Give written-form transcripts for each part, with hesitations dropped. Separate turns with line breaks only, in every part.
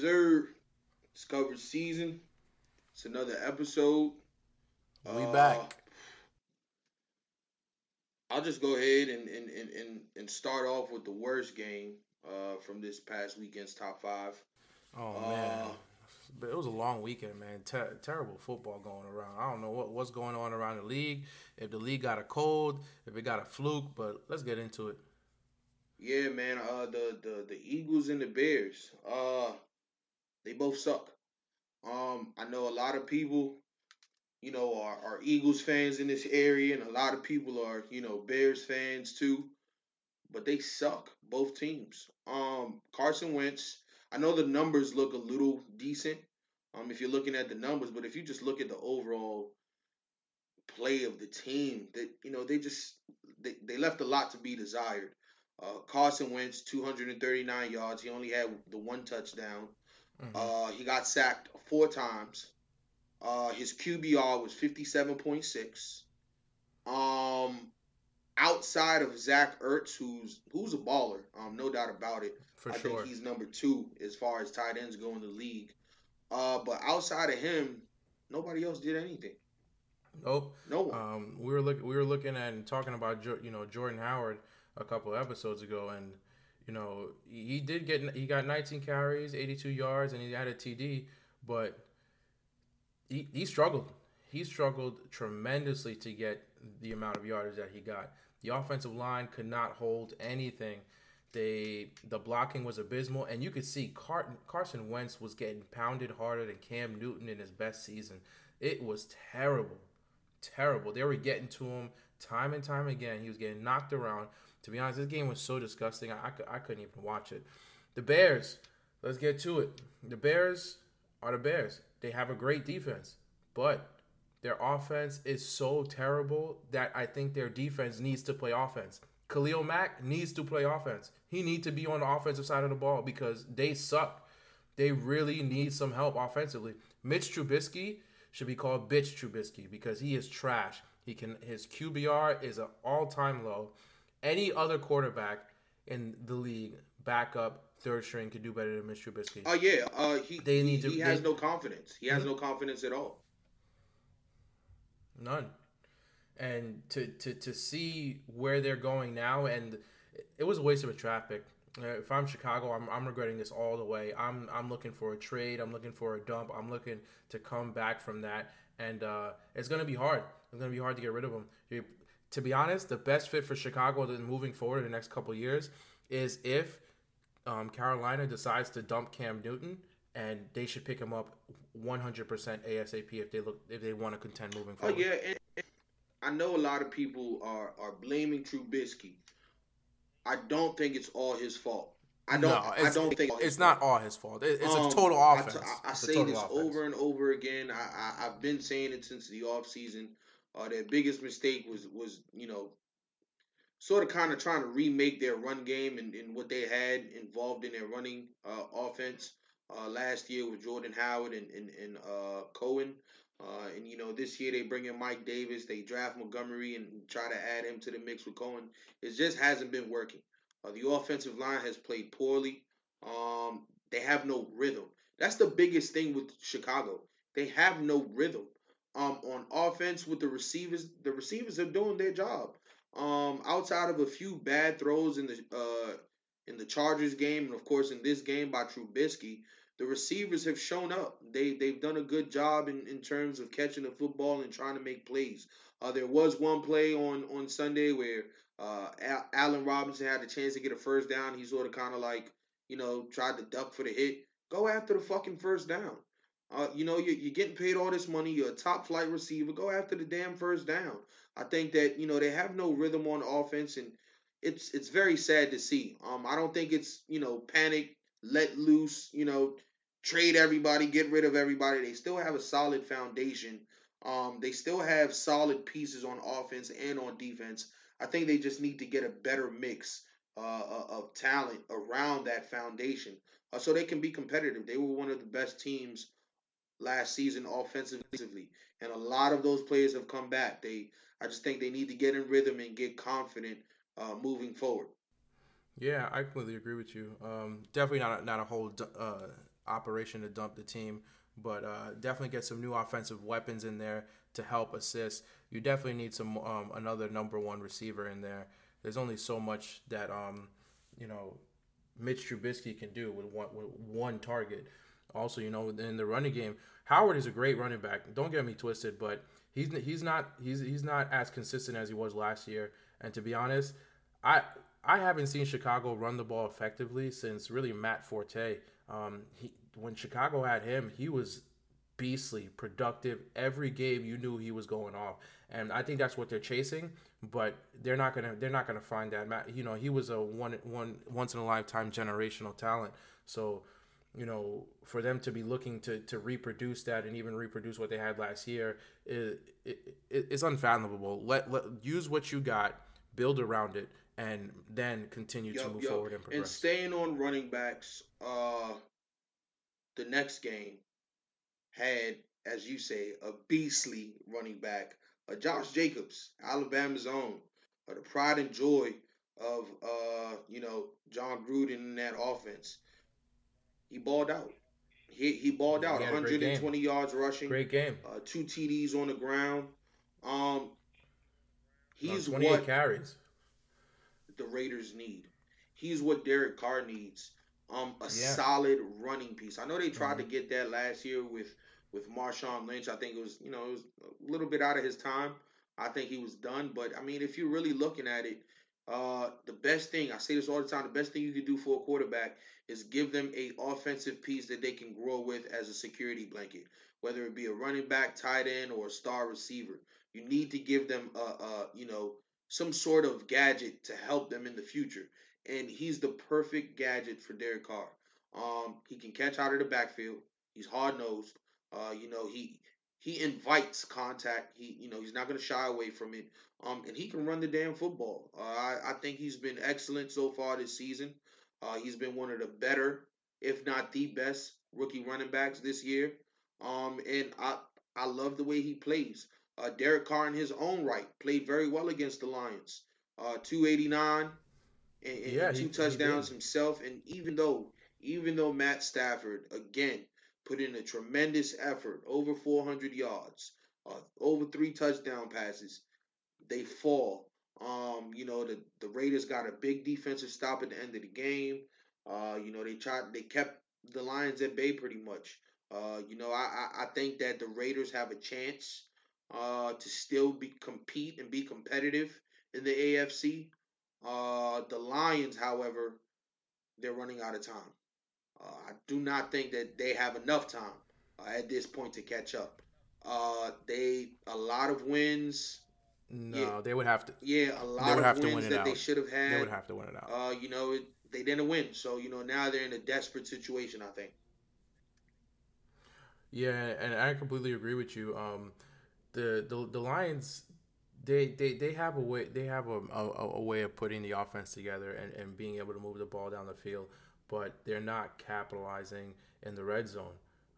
Yes, sir. It's coverage season. It's another episode.
We
Uh,
back.
I'll just go ahead and start off with the worst game from this past weekend's top five.
Oh man,
Uh,
but it was a long weekend, man. Terrible football going around. I don't know what's going on around the league. If the league got a cold, if it got a fluke, but let's get into it.
yeah, man. The Eagles and the Bears. They both suck. I know a lot of people, are Eagles fans in this area, and a lot of people are, Bears fans too. But they suck. Both teams. Carson Wentz. I know the numbers look a little decent. If you're looking at the numbers, but if you just look at the overall play of the team, that they left a lot to be desired. Carson Wentz, 239 yards. He only had the one touchdown.
Hmm.
He got sacked four times. His QBR was 57.6. Um, Outside of Zach Ertz, who's a baller, no doubt about it.
For
I think
sure.
he's number two as far as tight ends go in the league. But outside of him, nobody else did anything.
Nope.
No one.
We were looking at and talking about Jordan Howard a couple episodes ago, and he got 19 carries, 82 yards, and he had a TD, but he struggled. He struggled tremendously to get the amount of yardage that he got. The offensive line could not hold anything. The blocking was abysmal, and you could see Carson Wentz was getting pounded harder than Cam Newton in his best season. It was terrible, terrible. They were getting to him time and time again. He was getting knocked around. To be honest, this game was so disgusting. I couldn't even watch it. The Bears, let's get to it. The Bears are the Bears. They have a great defense, but their offense is so terrible that I think their defense needs to play offense. Khalil Mack needs to play offense. He needs to be on the offensive side of the ball because they suck. They really need some help offensively. Mitch Trubisky should be called Bitch Trubisky because he is trash. His QBR is an all-time low. Any other quarterback in the league, backup, third string, could do better than Mitch Trubisky.
Oh yeah.
They need to
He has
they
no confidence. He has
mhm,
no confidence at all.
none. And to see where they're going now, and it was a waste of a draft pick. If I'm Chicago, I'm regretting this all the way. I'm looking for a trade. I'm looking for a dump. I'm looking to come back from that, and it's gonna be hard. It's gonna be hard to get rid of him. To be honest, the best fit for Chicago moving forward in the next couple of years is if Carolina decides to dump Cam Newton, and they should pick him up 100% ASAP if they want to contend moving
Oh
forward.
yeah, and I know a lot of people are blaming Trubisky. I don't think it's all his fault.
No,
I don't think it's all his
it's
fault.
not all his fault. It's a total offense.
I
It's a
say
total
this
offense.
over and over again. I've been saying it since the off season. Their biggest mistake was sort of kind of trying to remake their run game and what they had involved in their running offense last year with Jordan Howard and Cohen. And this year they bring in Mike Davis, they draft Montgomery and try to add him to the mix with Cohen. It just hasn't been working. The offensive line has played poorly. They have no rhythm. That's the biggest thing with Chicago. They have no rhythm. On offense with the receivers are doing their job. Outside of a few bad throws in the Chargers game, and of course in this game by Trubisky, the receivers have shown up. They've done a good job in terms of catching the football and trying to make plays. There was one play on Sunday where Allen Robinson had a chance to get a first down. He sort of kind of like tried to duck for the hit. Go after the fucking first down. You're getting paid all this money. You're a top flight receiver. Go after the damn first down. I think that they have no rhythm on offense, and it's very sad to see. I don't think it's panic, let loose, trade everybody, get rid of everybody. They still have a solid foundation. They still have solid pieces on offense and on defense. I think they just need to get a better mix of talent around that foundation so they can be competitive. They were one of the best teams last season offensively, and a lot of those players have come back. I just think they need to get in rhythm and get confident moving forward.
Yeah, I completely agree with you. Definitely not a whole operation to dump the team, but definitely get some new offensive weapons in there to help assist. You definitely need some another number one receiver in there. There's only so much that you know Mitch Trubisky can do with one target. Also, in the running game, Howard is a great running back. Don't get me twisted, but he's not as consistent as he was last year. And to be honest, I I haven't seen Chicago run the ball effectively since really Matt Forte. When Chicago had him, he was beastly, productive. Every game you knew he was going off, and I think that's what they're chasing. But they're not gonna find that. Matt, he was a one once in a lifetime generational talent. So, for them to be looking to reproduce that and even reproduce what they had last year, it's unfathomable. Let use what you got, build around it, and then continue to
Yup,
move
yup.
forward and
And
progress.
staying on running backs, the next game had, as you say, a beastly running back, Josh Jacobs, Alabama's own, the pride and joy of John Gruden in that offense. He balled out. He balled
Yeah,
out.
he had a great game.
120 yards rushing,
Great game.
two TDs on the ground. Um,
On
he's
28
what
carries.
the Raiders need. He's what Derek Carr needs. A
Yeah.
solid running piece. I know they tried to
Hmm.
get that last year with Marshawn Lynch. I think it was a little bit out of his time. I think he was done. But I mean, if you're really looking at it, the best thing I say this all the time. The best thing you can do for a quarterback is give them a offensive piece that they can grow with as a security blanket, whether it be a running back, tight end, or a star receiver. You need to give them some sort of gadget to help them in the future. And he's the perfect gadget for Derek Carr. He can catch out of the backfield. He's hard nosed. He invites contact. He's not going to shy away from it. And he can run the damn football. I think he's been excellent so far this season. He's been one of the better, if not the best, rookie running backs this year. And I love the way he plays. Derek Carr, in his own right, played very well against the Lions. 289
Yeah,
and two
he did.
touchdowns himself. And even though Matt Stafford again put in a tremendous effort, over 400 yards, over three touchdown passes, they fall. The Raiders got a big defensive stop at the end of the game. They kept the Lions at bay pretty much. I think that the Raiders have a chance to still be compete and be competitive in the AFC. The Lions, however, they're running out of time. I do not think that they have enough time at this point to catch up. They a lot of wins. Yeah,
No, they would have to.
yeah, a
They
lot
would
of
have to win
wins
it
that they
out.
should have
They would
had.
have to win it out.
They didn't win. So now they're in a desperate situation. I think.
Yeah, and I completely agree with you. The Lions, they have a way, they have a way of putting the offense together and being able to move the ball down the field, but they're not capitalizing in the red zone.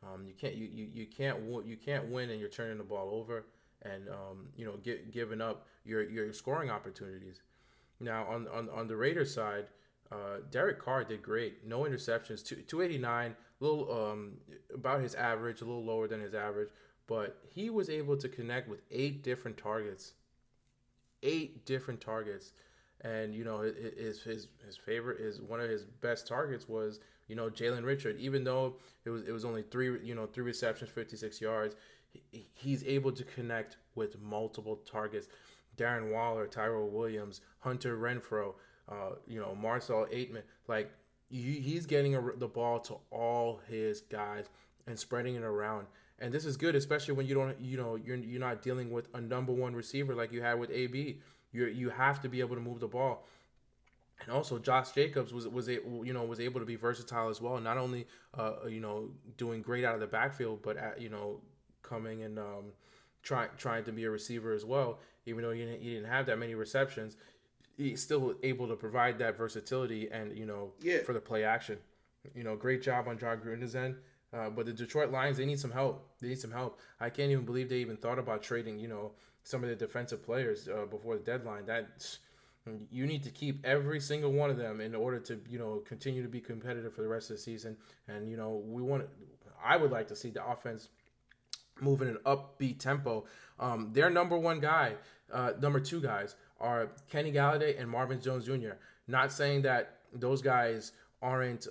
You can't win and you're turning the ball over and giving up your scoring opportunities. Now on the Raiders side, Derek Carr did great. No interceptions. 289, little about his average, a little lower than his average, but he was able to connect with 8 different targets, and his favorite is one of his best targets was Jalen Richard. Even though it was only three receptions, 56 yards, he's able to connect with multiple targets. Darren Waller, Tyrell Williams, Hunter Renfro, Marcel Aitman. Like he's getting the ball to all his guys and spreading it around. And this is good, especially when you don't, you're not dealing with a number one receiver like you had with AB. You have to be able to move the ball. And also, Josh Jacobs was able to be versatile as well. Not only doing great out of the backfield, but coming and trying to be a receiver as well. Even though he didn't have that many receptions, he's still able to provide that versatility and
Yeah,
for the play action. Great job on John Gruden's end. But the Detroit Lions, they need some help. They need some help. I can't even believe they even thought about trading some of the defensive players before the deadline. You need to keep every single one of them in order to continue to be competitive for the rest of the season. And we want. I would like to see the offense moving an upbeat tempo. Their number one guy, number two guys are Kenny Galladay and Marvin Jones Jr. Not saying that those guys aren't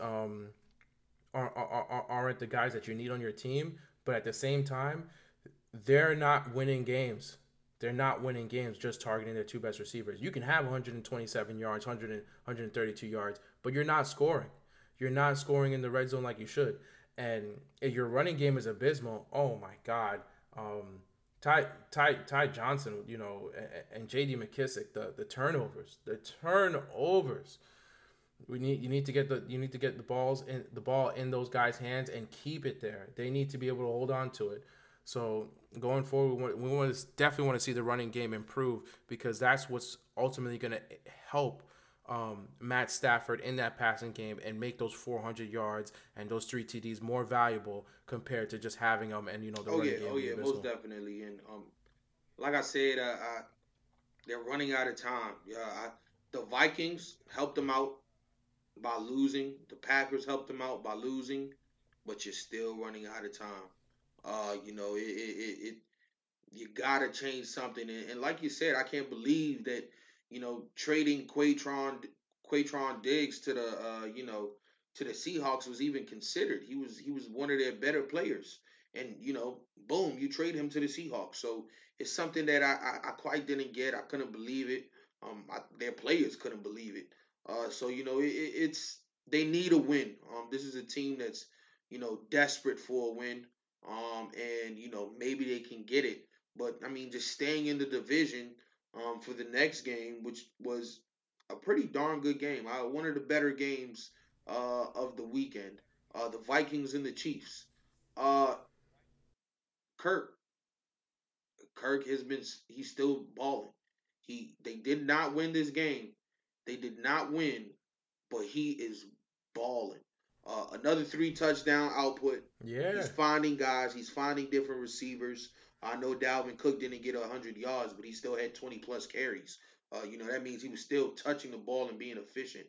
aren't the guys that you need on your team, but at the same time, they're not winning games. They're not winning games just targeting their two best receivers. You can have 127 yards, 132 yards, but you're not scoring. You're not scoring in the red zone like you should. And if your running game is abysmal, oh my God. Ty Johnson, and J.D. McKissick, the turnovers. You need to get the ball in those guys' hands and keep it there. They need to be able to hold on to it. So going forward, definitely want to see the running game improve, because that's what's ultimately going to help Matt Stafford in that passing game and make those 400 yards and those three TDs more valuable compared to just having them and the
Oh
running
yeah,
game
oh
be
yeah, most
abysmal.
definitely. And like I said, they're running out of time. Yeah, the Vikings helped them out by losing. The Packers helped them out by losing, but you're still running out of time. It you gotta change something. And like you said, I can't believe that trading Quatron Diggs to the to the Seahawks was even considered. He was one of their better players, and boom, you trade him to the Seahawks. So it's something that I quite didn't get. I couldn't believe it. Their players couldn't believe it. So it's they need a win. This is a team that's desperate for a win. And maybe they can get it. But I mean, just staying in the division for the next game, which was a pretty darn good game. One of the better games of the weekend. The Vikings and the Chiefs. Uh, Kirk Kirk has been he's still balling. They did not win this game. They did not win, but he is balling. Another three touchdown output. He's
Yeah,
finding guys. He's finding different receivers. I know Dalvin Cook didn't get 100 yards, but he still had 20 plus carries. That means he was still touching the ball and being efficient.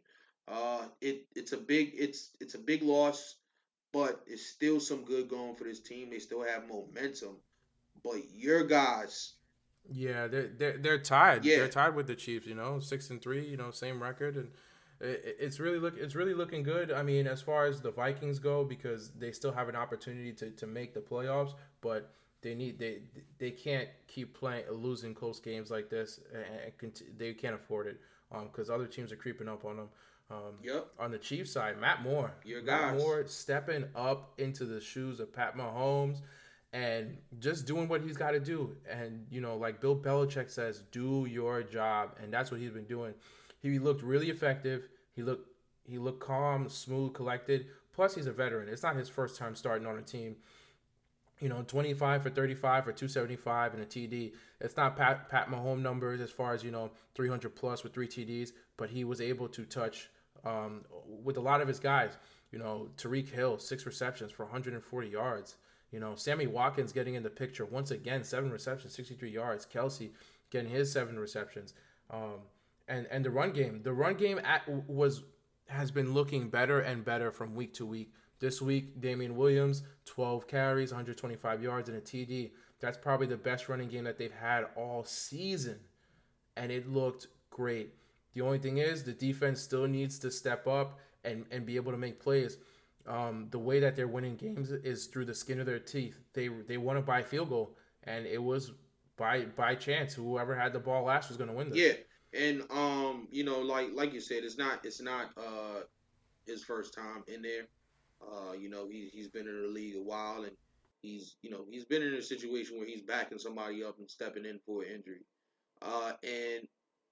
It's a big loss, but it's still some good going for this team. They still have momentum. But your guys,
yeah, they're tied.
yeah,
They're tied with the Chiefs. 6-3. Same record, and it's really looking good. I mean, as far as the Vikings go, because they still have an opportunity to make the playoffs, but they can't keep playing losing close games like this, they can't afford it, because other teams are creeping up on them.
yep,
On the Chiefs side, Matt Moore,
your
Matt
guys.
Moore stepping up into the shoes of Pat Mahomes and just doing what he's got to do. And like Bill Belichick says, do your job, and that's what he's been doing. He looked really effective. He looked calm, smooth, collected. Plus, he's a veteran. It's not his first time starting on a team. 25 for 35 for 275 and a TD. It's not Pat Mahomes numbers as far as 300 plus with three TDs, but he was able to touch with a lot of his guys. Tariq Hill, 6 receptions for 140 yards. Sammy Watkins getting in the picture once again, 7 receptions, 63 yards. Kelsey getting his 7 receptions. And the run game has been looking better and better from week to week. This week, Damian Williams, 12 carries, 125 yards, and a TD. That's probably the best running game that they've had all season, and it looked great. The only thing is, the defense still needs to step up and be able to make plays. The way that they're winning games is through the skin of their teeth. They won it by field goal, and it was by chance. Whoever had the ball last was going to win this.
Yeah, and like you said, it's not his first time in there. He's been in the league a while, and he's been in a situation where he's backing somebody up and stepping in for an injury. And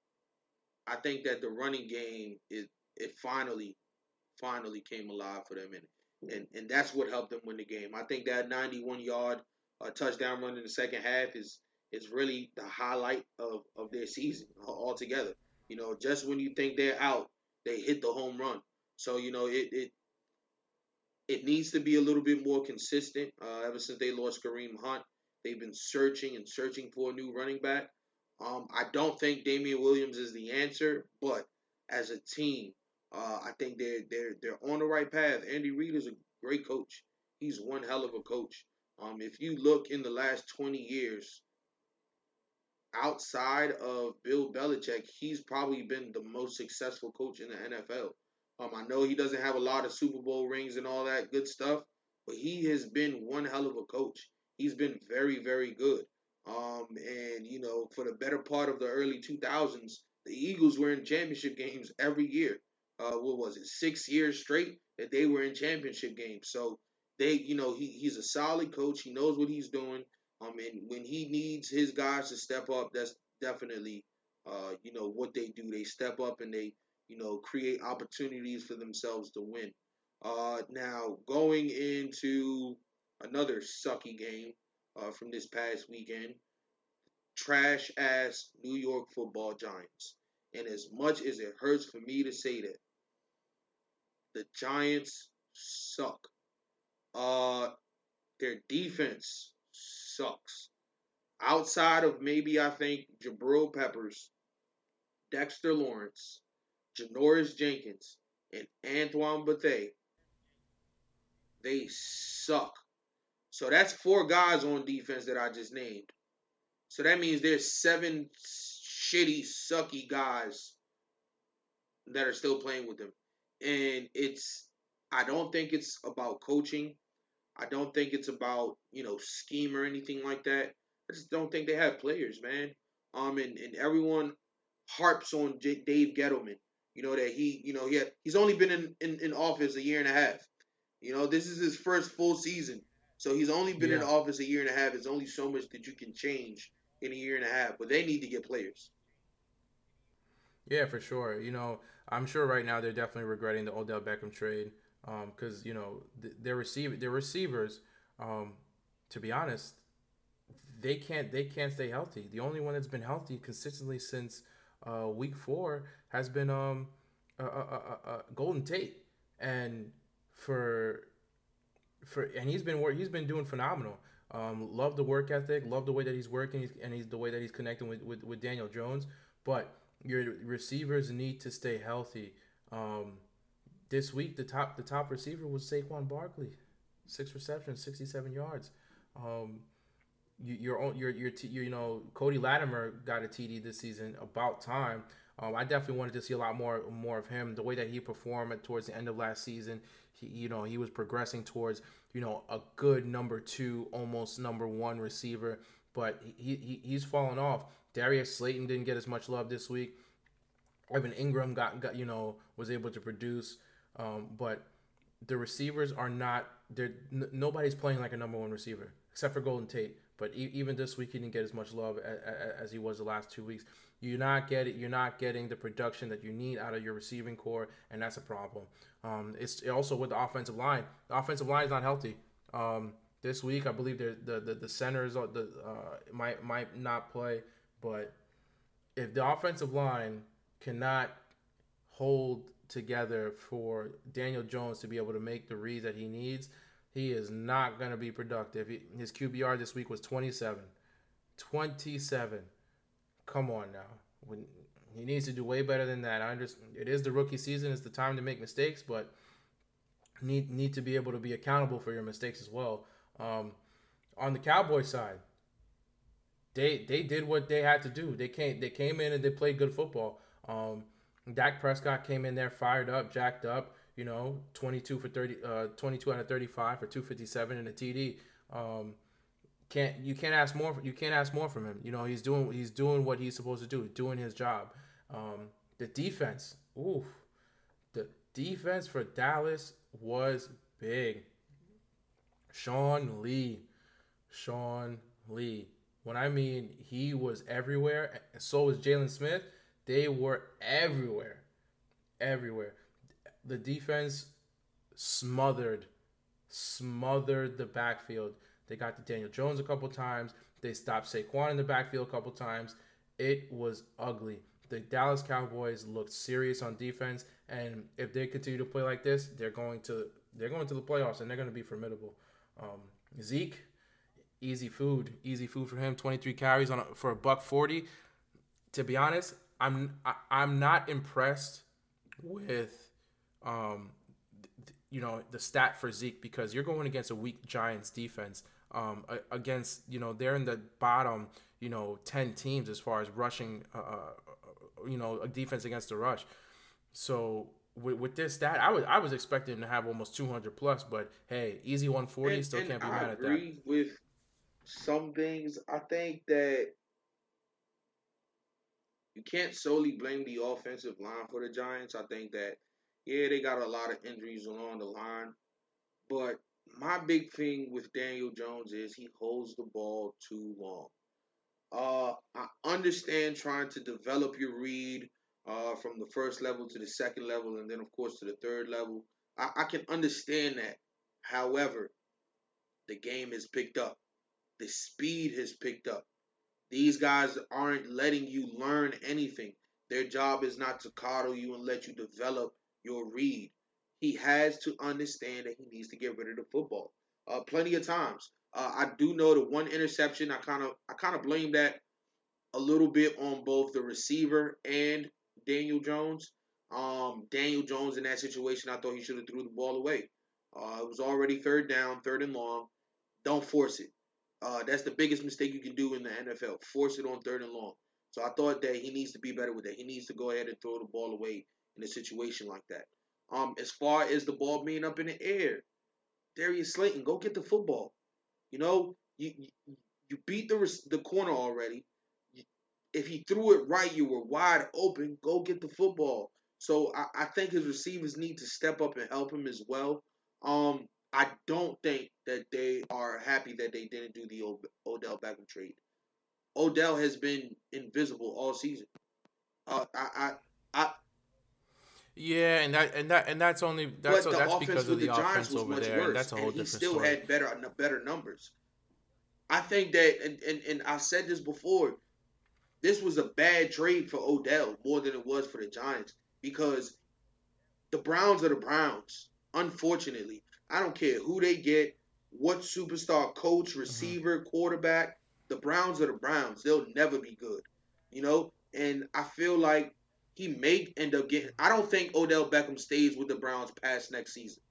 I think that the running game it finally came alive for them, and that's what helped them win the game. I think that 91 yard touchdown run in the second half is really the highlight of their season altogether. Just when you think they're out, they hit the home run. So it needs to be a little bit more consistent. Ever since they lost Kareem Hunt, they've been searching and searching for a new running back. I don't think Damian Williams is the answer, but as a team, I think they're on the right path. Andy Reid is a great coach. He's one hell of a coach. If you look in the last 20 years, outside of Bill Belichick, he's probably been the most successful coach in the NFL. I know he doesn't have a lot of Super Bowl rings and all that good stuff, but he has been one hell of a coach. He's been very, very good. And for the better part of the early 2000s, the Eagles were in championship games every year. What was it, 6 years straight that they were in championship games? So he's a solid coach. He knows what he's doing. And when he needs his guys to step up, that's definitely, what they do. They step up and they, create opportunities for themselves to win. Now going into another sucky game from this past weekend, trash ass New York Football Giants. And as much as it hurts for me to say that, the Giants suck. Uh, their defense sucks. Outside of maybe I think Jabril Peppers, Dexter Lawrence, Janoris Jenkins, and Antoine Bethea, they suck. So that's four guys on defense that I just named. So that means there's seven shitty, sucky guys that are still playing with them. And I don't think it's about coaching. I don't think it's about, scheme or anything like that. I just don't think they have players, man. And everyone harps on Dave Gettleman. That he's only been in office a year and a half. This is his first full season. So he's only been in
Yeah,
office a year and a half. There's only so much that you can change in a year and a half. But they need to get players.
yeah, for sure. I'm sure right now they're definitely regretting the Odell Beckham trade because their receivers, um, to be honest, they can't stay healthy. The only one that's been healthy consistently since week 4 has been Golden Tate, and for and he's been doing phenomenal. Love the work ethic, love the way that he's working, and he's the way that he's connecting with Daniel Jones. But your receivers need to stay healthy. Um, this week, the top receiver was Saquon Barkley, 6 receptions, 67 yards. Um, Cody Latimer got a TD this season. About time. I definitely wanted to see a lot more of him. The way that he performed towards the end of last season, he was progressing towards a good number 2, almost number 1 receiver. But he's fallen off. Darius Slayton didn't get as much love this week. Evan Ingram got was able to produce, but the receivers are not. Nobody's playing like a number 1 receiver except for Golden Tate. But even this week, he didn't get as much love as he was the last 2 weeks. You're not getting the production that you need out of your receiving core, and that's a problem. It's also with the offensive line. The offensive line is not healthy. This week, I believe the centers might not play, but if the offensive line cannot hold together for Daniel Jones to be able to make the reads that he needs, he is not going to be productive. His QBR this week was 27. 27. Come on now. He needs to do way better than that. I understand it is the rookie season. It's the time to make mistakes, but need to be able to be accountable for your mistakes as well. On the Cowboys side, they did what they had to do. They came in and they played good football. Dak Prescott came in there fired up, jacked up. 22 for 30, 22 out of 35 for 257 and a TD. Can't ask more. You can't ask more from him. He's doing what he's supposed to do, doing his job. The defense, the defense for Dallas was big. Sean Lee. When I mean he was everywhere, so was Jalen Smith. They were everywhere. The defense smothered the backfield. They got to Daniel Jones a couple times. They stopped Saquon in the backfield a couple times. It was ugly. The Dallas Cowboys looked serious on defense, and if they continue to play like this, they're going to the playoffs, and they're going to be formidable. Zeke, easy food for him. 23 carries for a $140. To be honest, I'm not impressed with um, the stat for Zeke because you're going against a weak Giants defense. Against they're in the bottom 10 teams as far as rushing. A defense against the rush. So with this stat, I was expecting him to have almost 200 plus, but hey, easy 140, still
And
can't be
I
mad at that.
agree with some things. I think that you can't solely blame the offensive line for the Giants. I think that yeah, they got a lot of injuries along the line, but my big thing with Daniel Jones is he holds the ball too long. I understand trying to develop your read from the first level to the second level, and then of course to the third level. I can understand that. However, the game has picked up. The speed has picked up. These guys aren't letting you learn anything. Their job is not to coddle you and let you develop your read. He has to understand that he needs to get rid of the football. Plenty of times. I do know the one interception. I kind of blame that a little bit on both the receiver and Daniel Jones. Daniel Jones in that situation, I thought he should have threw the ball away. It was already third down, third and long. Don't force it. That's the biggest mistake you can do in the NFL. Force it on third and long. So I thought that he needs to be better with that. He needs to go ahead and throw the ball away in a situation like that. As far as the ball being up in the air, Darius Slayton, go get the football. You know, you beat the corner already. If he threw it right, you were wide open. Go get the football. So I think his receivers need to step up and help him as well. I don't think that they are happy that they didn't do the Odell Beckham trade. Odell has been invisible all season. I
Yeah, and that's only that's
but
so
the
that's
offense
because of
with
the
the Giants
offense
was
over
much
there, and
worse,
that's a
and
whole
he
different
still
story.
had better numbers. I think that, and I've said this before. This was a bad trade for Odell more than it was for the Giants because the Browns are the Browns. Unfortunately, I don't care who they get, what superstar coach,
Hmm.
receiver, quarterback. The Browns are the Browns. They'll never be good, And I feel like he may end up getting. I don't think Odell Beckham stays with the Browns past next season.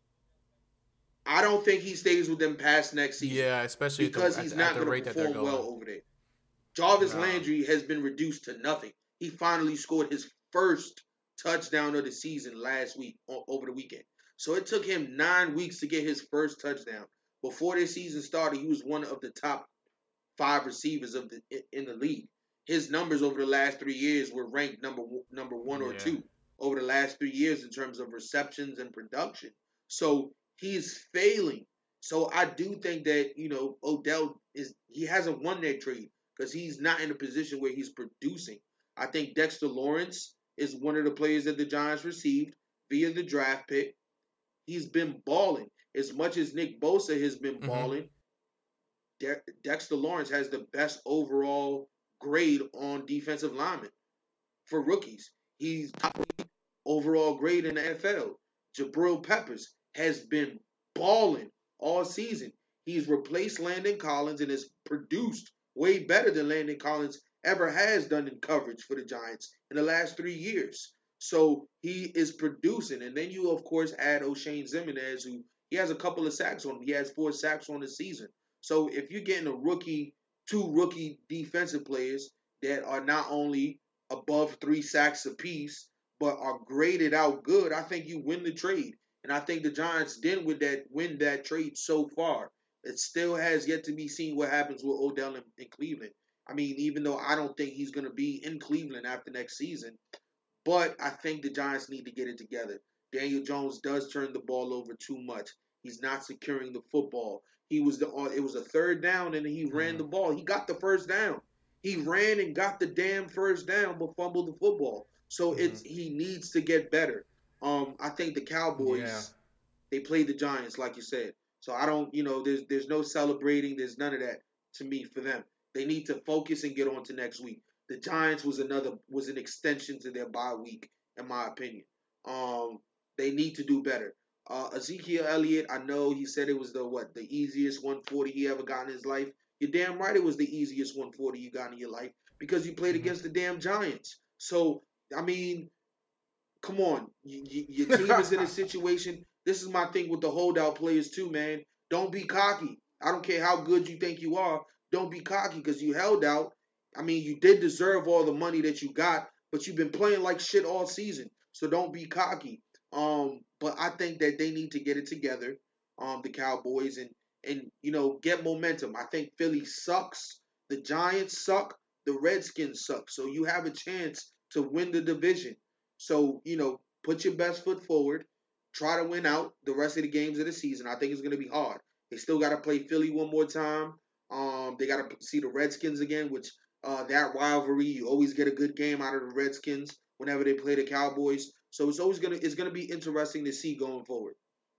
I don't think he stays with them past next season
Yeah, especially at the
because
at
he's
the, at
not
the
going to
rate that they're
perform well
going.
over there. Jarvis
Nah.
Landry has been reduced to nothing. He finally scored his first touchdown of the season last week over the weekend. So it took him 9 weeks to get his first touchdown. Before this season started, he was one of the top five receivers in the league. His numbers over the last 3 years were ranked number one or
Yeah.
two over the last 3 years in terms of receptions and production. So he's failing. So I do think that Odell he hasn't won that trade because he's not in a position where he's producing. I think Dexter Lawrence is one of the players that the Giants received via the draft pick. He's been balling as much as Nick Bosa has been
Hmm.
balling. Dexter Lawrence has the best overall grade on defensive linemen for rookies. He's top overall grade in the NFL. Jabril Peppers has been balling all season. He's replaced Landon Collins and has produced way better than Landon Collins ever has done in coverage for the Giants in the last 3 years. So he is producing. And then you, of course, add O'Shane Ximines, who he has a couple of sacks on him. He has 4 sacks on the season. So if you're getting two rookie defensive players that are not only above 3 sacks apiece, but are graded out good, I think you win the trade. And I think the Giants did win that trade so far. It still has yet to be seen what happens with Odell in Cleveland. I mean, even though I don't think he's going to be in Cleveland after next season, but I think the Giants need to get it together. Daniel Jones does turn the ball over too much. He's not securing the football. It was a third down and he ran
Hmm.
the ball. He got the first down. He ran and got the damn first down but fumbled the football. So
Hmm.
it's he needs to get better. I think the
Yeah.
Cowboys they played the Giants like you said. So I don't, there's no celebrating, there's none of that to me for them. They need to focus and get on to next week. The Giants was an extension to their bye week, in my opinion. Um, they need to do better. Ezekiel Elliott, I know he said it was the easiest 140 he ever got in his life. You're damn right it was the easiest 140 you got in your life because you played
Mm-hmm.
against the damn Giants. So I mean, come on, your team is in a situation. This is my thing with the holdout players too, man. Don't be cocky. I don't care how good you think you are. Don't be cocky because you held out. I mean, you did deserve all the money that you got, but you've been playing like shit all season. So don't be cocky. But I think that they need to get it together, the Cowboys, and get momentum. I think Philly sucks. The Giants suck. The Redskins suck. So you have a chance to win the division. So, put your best foot forward. Try to win out the rest of the games of the season. I think it's going to be hard. They still got to play Philly one more time. They got to see the Redskins again, which that rivalry, you always get a good game out of the Redskins whenever they play the Cowboys. So it's gonna be interesting to see going forward.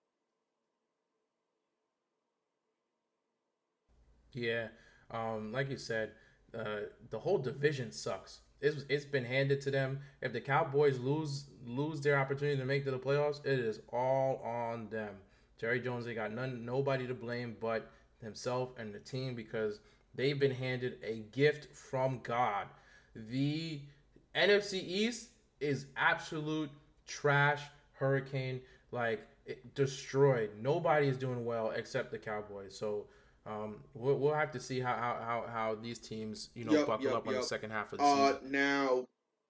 Yeah, like you said, the whole division sucks. It's been handed to them. If the Cowboys lose their opportunity to make to the playoffs, it is all on them. Jerry Jones, they got nobody to blame but himself and the team because they've been handed a gift from God. The NFC East is absolute trash, hurricane, like destroyed. Nobody is doing well except the Cowboys. So we'll have to see how these teams
Yep,
buckle
yep,
up on the
yep.
second half of the season.
Now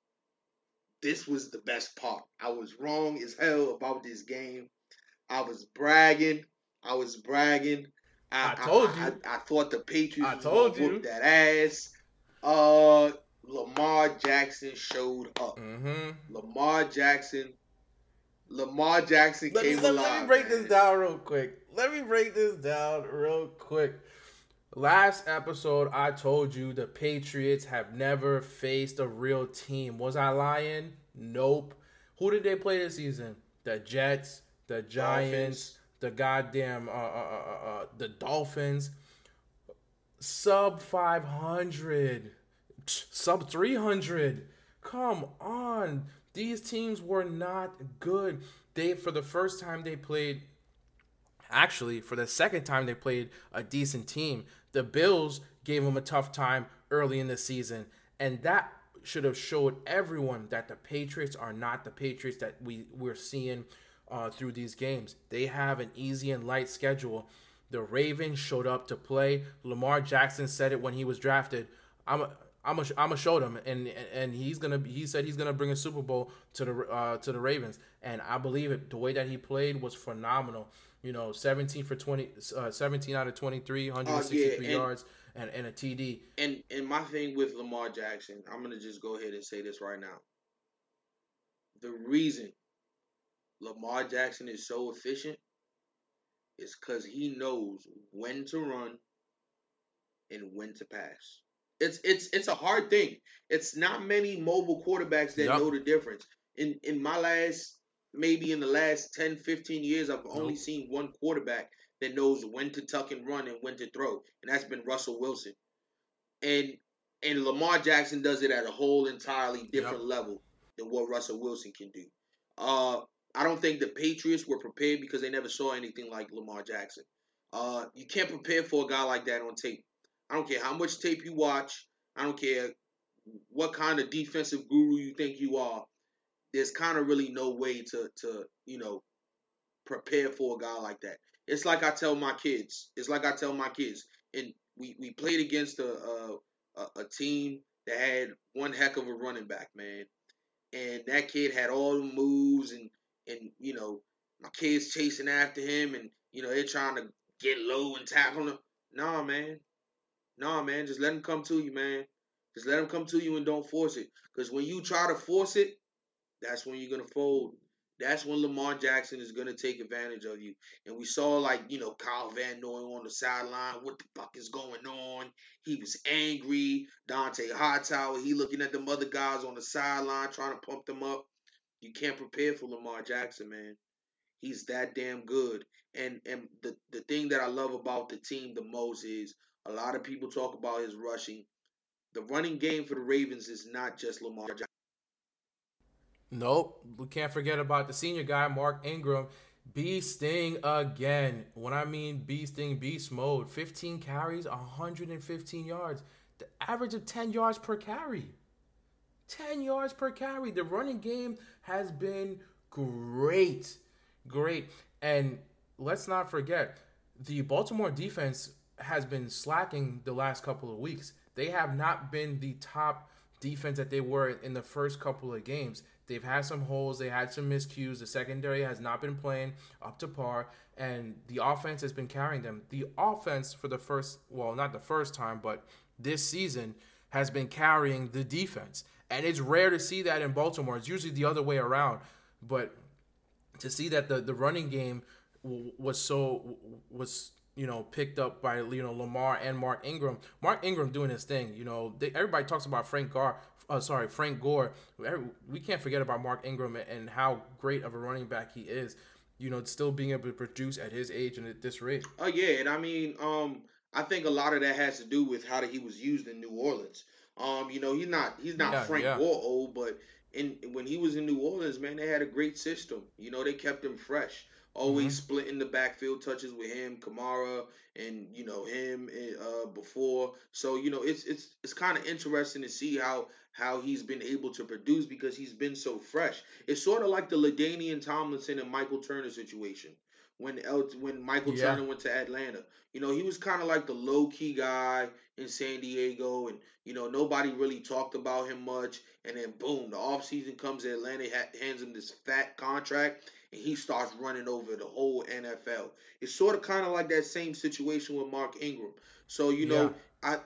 this was the best part. I was wrong as hell about this game. I was bragging. I was bragging. I
I
I,
told
I,
you.
I thought the Patriots
I
was gonna
told
whoop
you.
that ass. Uh, Lamar Jackson showed up.
Mm-hmm.
Lamar Jackson. Lamar Jackson came
Let me
alive,
break this
man.
down real quick. Let me break this down real quick. Last episode, I told you the Patriots have never faced a real team. Was I lying? Nope. Who did they play this season? The Jets, the Giants,
Dolphins.
the goddamn the Dolphins. Sub 500, sub 300. Come on. These teams were not good. They for the first time they played actually for the second time they played a decent team. The Bills gave them a tough time early in the season, and that should have showed everyone that the Patriots are not the Patriots that we're seeing through these games. They have an easy and light schedule. The Ravens showed up to play. Lamar Jackson said it when he was drafted. I'm a, I'm a show them, and he said he's gonna bring a Super Bowl to the Ravens, and I believe it. The way that he played was phenomenal. 17 for 20, 17 out of 23,
Yeah,
163
and
yards and a TD.
and my thing with Lamar Jackson, I'm gonna just go ahead and say this right now. The reason Lamar Jackson is so efficient is because he knows when to run and when to pass. It's a hard thing. It's not many mobile quarterbacks that
Yup.
know the difference. In my last maybe in the last 10, 15 years, I've only
Nope.
seen one quarterback that knows when to tuck and run and when to throw, and that's been Russell Wilson. And and Lamar Jackson does it at a whole entirely
Yep.
different level than what Russell Wilson can do. Uh, I don't think the Patriots were prepared because they never saw anything like Lamar Jackson. You can't prepare for a guy like that on tape. I don't care how much tape you watch. I don't care what kind of defensive guru you think you are. There's kind of really no way to prepare for a guy like that. It's like I tell my kids. It's like I tell my kids. And we played against a team that had one heck of a running back, man. And that kid had all the moves and my kids chasing after him and they're trying to get low and tackle him. Nah, man. Nah, man. Just let him come to you, man. Just let him come to you and don't force it. Because when you try to force it, that's when you're gonna fold. That's when Lamar Jackson is gonna take advantage of you. And we saw Kyle Van Noy on the sideline. What the fuck is going on? He was angry. Dante Hightower, he looking at them other guys on the sideline trying to pump them up. You can't prepare for Lamar Jackson, man. He's that damn good. And the thing that I love about the team the most is a lot of people talk about his rushing. The running game for the Ravens is not just Lamar Jackson.
Nope. We can't forget about the senior guy, Mark Ingram. Beasting again. When I mean beasting, beast mode. 15 carries, 115 yards. The average of 10 yards per carry. 10 yards per carry. The running game has been great. Great. And let's not forget, the Baltimore defense has been slacking the last couple of weeks. They have not been the top defense that they were in the first couple of games. They've had some holes, they had some miscues. The secondary has not been playing up to par, and the offense has been carrying them. The offense for the first, well, not the first time, but this season has been carrying the defense. And it's rare to see that in Baltimore. It's usually the other way around. But to see that the running game was picked up by Lamar and Mark Ingram. Mark Ingram doing his thing. Everybody talks about Frank Gore. We can't forget about Mark Ingram and how great of a running back he is. Still being able to produce at his age and at this rate.
Oh yeah, and I mean, I think a lot of that has to do with how he was used in New Orleans. He's not Frank
Yeah.
Gore old, but when he was in New Orleans, man, they had a great system. They kept him fresh. Always
Mm-hmm.
splitting the backfield touches with him, Kamara, and him before. So it's kind of interesting to see how he's been able to produce because he's been so fresh. It's sort of like the LaDainian Tomlinson and Michael Turner situation when Michael
Yeah.
Turner went to Atlanta. He was kind of like the low key guy in San Diego, and nobody really talked about him much. And then boom, the offseason comes to Atlanta, hands him this fat contract, and he starts running over the whole NFL. It's sort of kind of like that same situation with Mark Ingram. So
Yeah.
I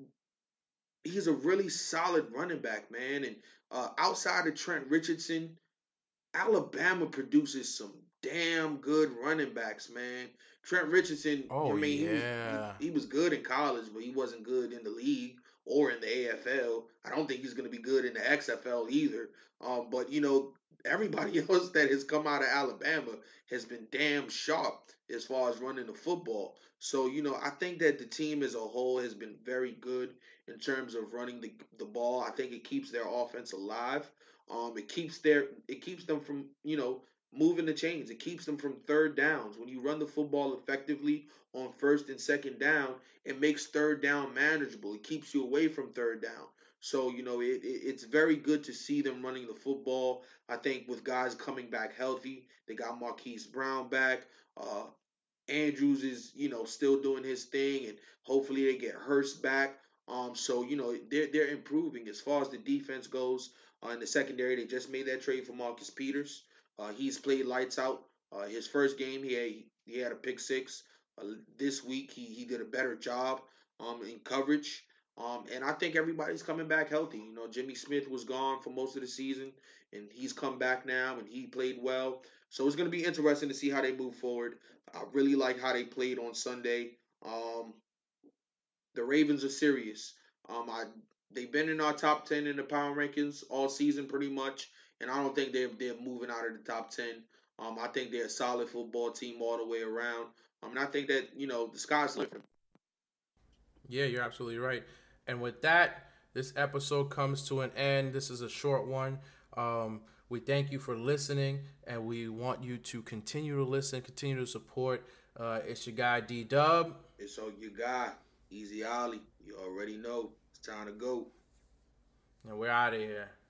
he's a really solid running back, man. And outside of Trent Richardson, Alabama produces some damn good running backs, man. Trent Richardson, I
Oh
mean, he
yeah.
he was good in college, but he wasn't good in the league or in the AFL. I don't think he's going to be good in the XFL either. But everybody else that has come out of Alabama has been damn sharp as far as running the football. So I think that the team as a whole has been very good in terms of running the ball. I think it keeps their offense alive. It keeps them from moving the chains. It keeps them from third downs. When you run the football effectively on first and second down, it makes third down manageable. It keeps you away from third down. So it's very good to see them running the football. I think with guys coming back healthy, they got Marquise Brown back. Uh, Andrews is still doing his thing, and hopefully they get Hurst back. So they're improving as far as the defense goes. In the secondary, they just made that trade for Marcus Peters. He's played lights out. His first game, he had a pick six. This week, he did a better job in coverage. And I think everybody's coming back healthy. Jimmy Smith was gone for most of the season, and he's come back now, and he played well. So it's going to be interesting to see how they move forward. I really like how they played on Sunday. Um, the Ravens are serious. They've been in our top 10 in the power rankings all season pretty much, and I don't think they're moving out of the top 10. I think they're a solid football team all the way around. And I think that the sky's the limit.
Yeah, you're absolutely right. And with that, this episode comes to an end. This is a short one. We thank you for listening, and we want you to continue to listen, continue to support. It's your guy D Dub,
It's so you got Easy Ollie. You already know it's time to go.
and we're out of here.